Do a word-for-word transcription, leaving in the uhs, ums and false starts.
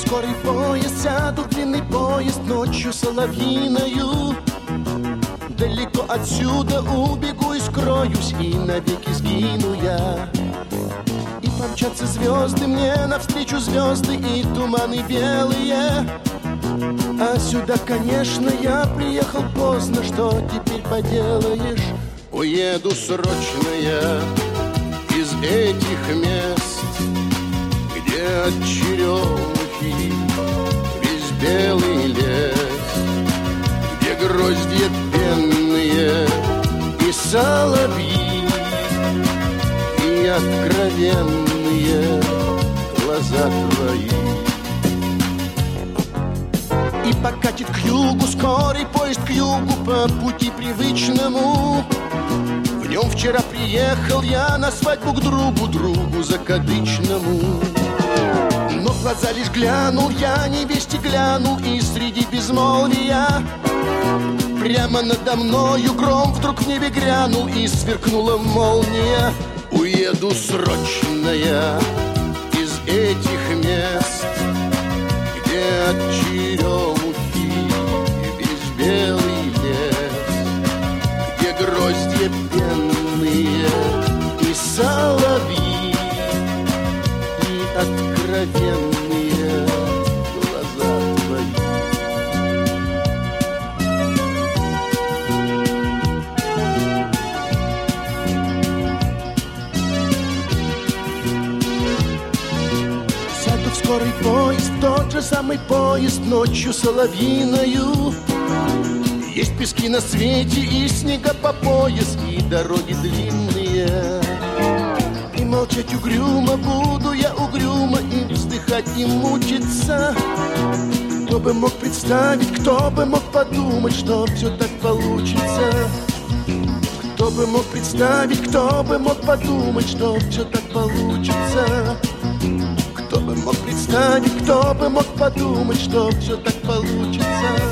скорый поезд, сяду в длинный поезд ночью соловьиною. Далеко отсюда убегу и скроюсь, и навеки сгину я. И помчатся звезды мне навстречу, звезды и туманы белые. А сюда, конечно, я приехал поздно, что теперь поделаешь? Уеду срочно я из этих мест, где от черемухи весь белый лес, где гроздья пенные и соловьи, и откровенные глаза твои. И покатит к югу скорый поезд, к югу по пути привычному. В нем вчера приехал я на свадьбу к другу, другу закадычному. Но в глаза лишь глянул я, невесте глянул, и среди безмолвия прямо надо мною гром вдруг в небе грянул, и сверкнула молния. Уеду срочно я из этих мест, где от черемухи весь белый лес, где гроздья пенные и соловьи, и откровенные глаза твои. Сяду в скорый поезд, тот же самый поезд ночью соловьиною. Есть пески на свете и снега по пояс, и дороги длинные. И молчать угрюмо буду я угрюмо, и вздыхать и мучиться. Кто бы мог представить, кто бы мог подумать, что все так получится? Кто бы мог представить, кто бы мог подумать, что все так получится? Кто бы мог представить, кто бы мог подумать, что все так получится?